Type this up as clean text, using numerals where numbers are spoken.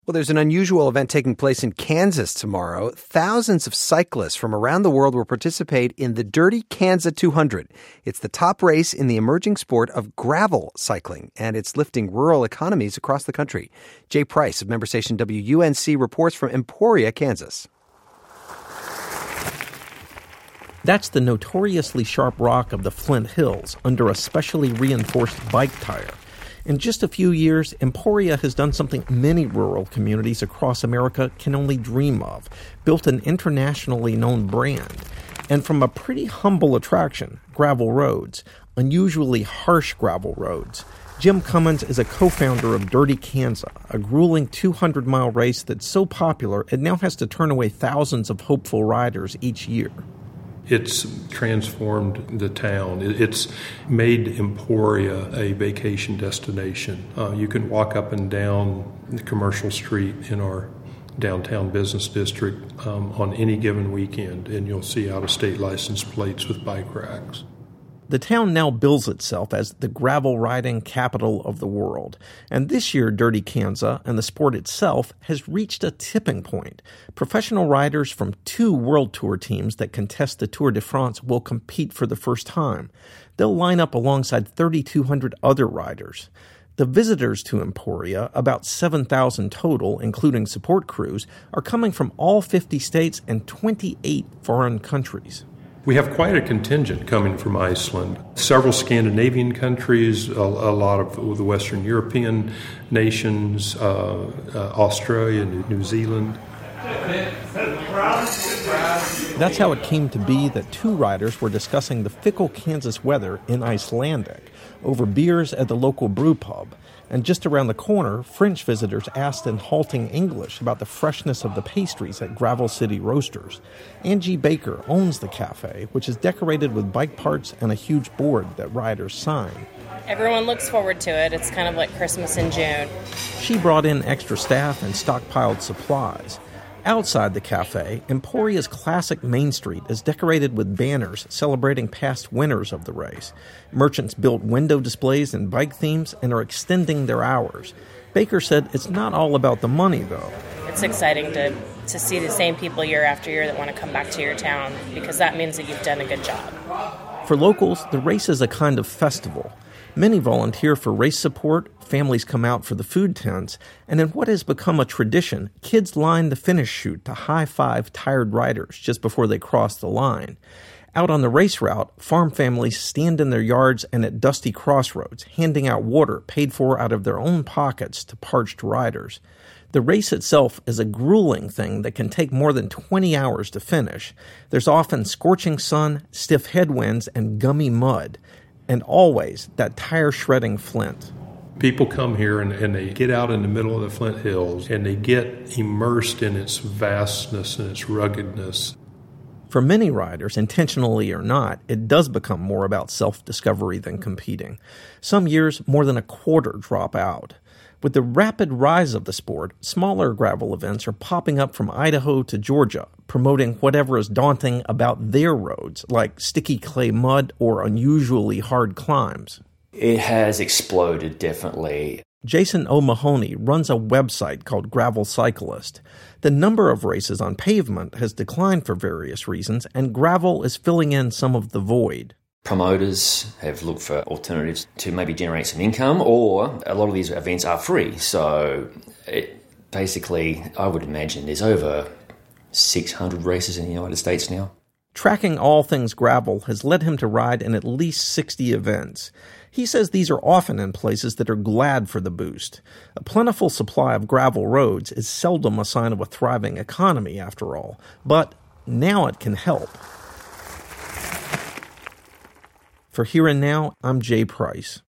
Well, there's an unusual event taking place in Kansas tomorrow. Thousands of cyclists from around the world will participate in the Dirty Kanza 200. It's the top race in the emerging sport of gravel cycling, and it's lifting rural economies across the country. Jay Price of member station WUNC reports from Emporia, Kansas. That's the notoriously sharp rock of the Flint Hills under a specially reinforced bike tire. In just a few years, Emporia has done something many rural communities across America can only dream of, built an internationally known brand. And from a pretty humble attraction, gravel roads, unusually harsh gravel roads, Jim Cummins is a co-founder of Dirty Kanza, a grueling 200-mile race that's so popular it now has to turn away thousands of hopeful riders each year. It's transformed the town. It's made Emporia a vacation destination. You can walk up and down the commercial street in our downtown business district on any given weekend, and you'll see out-of-state license plates with bike racks. The town now bills itself as the gravel riding capital of the world. And this year, Dirty Kanza and the sport itself has reached a tipping point. Professional riders from 2 World Tour teams that contest the Tour de France will compete for the first time. They'll line up alongside 3,200 other riders. The visitors to Emporia, about 7,000 total, including support crews, are coming from all 50 states and 28 foreign countries. We have quite a contingent coming from Iceland, several Scandinavian countries, a lot of the Western European nations, Australia, New Zealand. That's how it came to be that 2 riders were discussing the fickle Kansas weather in Icelandic over beers at the local brew pub. And just around the corner, French visitors asked in halting English about the freshness of the pastries at Gravel City Roasters. Angie Baker owns the cafe, which is decorated with bike parts and a huge board that riders sign. Everyone looks forward to it. It's kind of like Christmas in June. She brought in extra staff and stockpiled supplies. Outside the cafe, Emporia's classic Main Street is decorated with banners celebrating past winners of the race. Merchants built window displays and bike themes and are extending their hours. Baker said it's not all about the money, though. It's exciting to see the same people year after year that want to come back to your town, because that means that you've done a good job. For locals, the race is a kind of festival. Many volunteer for race support, families come out for the food tents, and in what has become a tradition, kids line the finish chute to high-five tired riders just before they cross the line. Out on the race route, farm families stand in their yards and at dusty crossroads, handing out water paid for out of their own pockets to parched riders. The race itself is a grueling thing that can take more than 20 hours to finish. There's often scorching sun, stiff headwinds, and gummy mud. And always that tire-shredding Flint. People come here and they get out in the middle of the Flint Hills and they get immersed in its vastness and its ruggedness. For many riders, intentionally or not, it does become more about self-discovery than competing. Some years, more than a quarter drop out. With the rapid rise of the sport, smaller gravel events are popping up from Idaho to Georgia, promoting whatever is daunting about their roads, like sticky clay mud or unusually hard climbs. It has exploded, definitely. Jason O'Mahony runs a website called Gravel Cyclist. The number of races on pavement has declined for various reasons, and gravel is filling in some of the void. Promoters have looked for alternatives to maybe generate some income, or a lot of these events are free. So basically, I would imagine there's over 600 races in the United States now. Tracking all things gravel has led him to ride in at least 60 events. He says these are often in places that are glad for the boost. A plentiful supply of gravel roads is seldom a sign of a thriving economy, after all. But now it can help. For Here and Now, I'm Jay Price.